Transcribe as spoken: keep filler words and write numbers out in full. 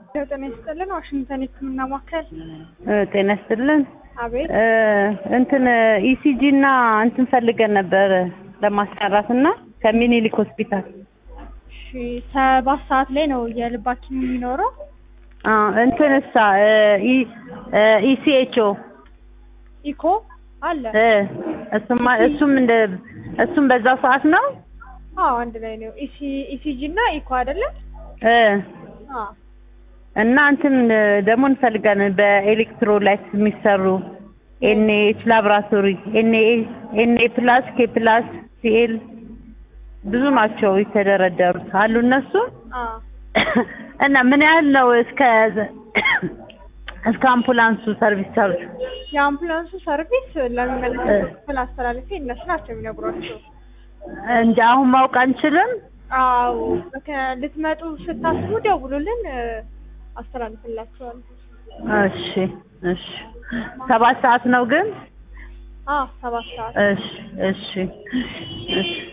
ጤና ይስጥልን ዋሽንግተን ህክምና ማዕከል። ጤና ይስጥልን። አቤት። እንትን ኢሲጂ እና እንትን ፈልገን ነበር ለማሰራትና ከሚኒሊክ ሆስፒታል። እሺ ሰባት ሰዓት ላይ ነው የልብ ሐኪም የሚኖረው። አዎ እንትንሳ ኢሲኤችኦ ኢኮ አለ። እሱም እሱም እንደ እሱም በዛ ሰዓት ነው። አዎ አንድ ላይ ነው። ኢሲ ኢሲጂ እና ኢኮ አይደለ? እ አዎ እና እንትን ደግሞ እንፈልጋለን በኤሌክትሮላይት የሚሰሩ ኤንኤች ላብራቶሪ ኤንኤ ኤንኤ ፕላስ ኬ ፕላስ ሲኤል ብዙ ናቸው የተደረደሩት አሉ እነሱ። አዎ እና ምን ያህል ነው እስከ እስከ አምቡላንሱ ሰርቪስ ቻርጅ? የአምቡላንሱ ሰርቪስ ለሚመለከተው ክፍል አስተላልፌ እነሱ ናቸው የሚነግሯቸው እንጂ አሁን ማወቅ አንችልም። አዎ ልትመጡ ስታስቡ ደውሉልን አስተላልፍላችኋለሁ። እሺ እሺ ሰባት ሰዓት ነው ግን? አዎ ሰባት ሰዓት። እሺ እሺ እሺ